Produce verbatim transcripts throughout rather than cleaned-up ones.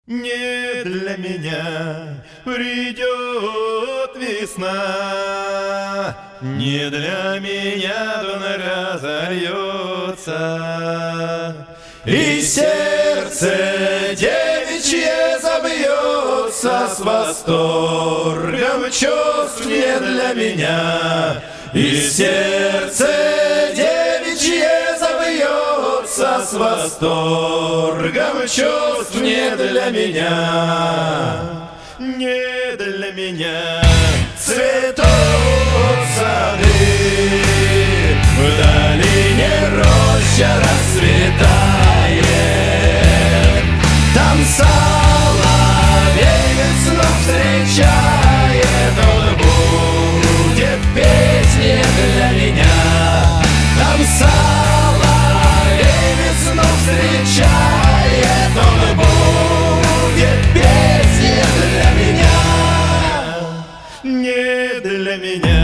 Не для меня придет весна, не для меня Дон разольется, и сердце девичье забьется с восторгом чувств не для меня, и сердце девичье забьется с восторгом чувств не для меня, не для меня. Цветут сады, в долине роща расцветает, там соловей весну встречает, он будет петь не для меня, там соловей весну встречает, он будет петь не для меня, не для меня.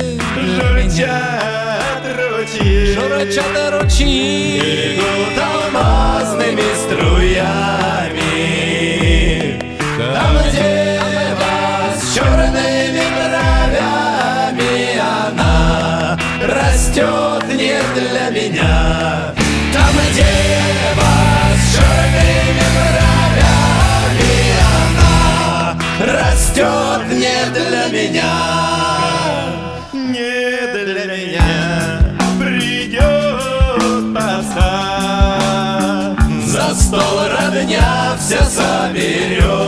Журчат ручьи, журчат ручьи, бегут алмазными струями, там дева с черными бровями, она растет не для меня, там дева с черными бровями, она растет не для меня, не для меня. Придет поста, за стол родня вся соберет.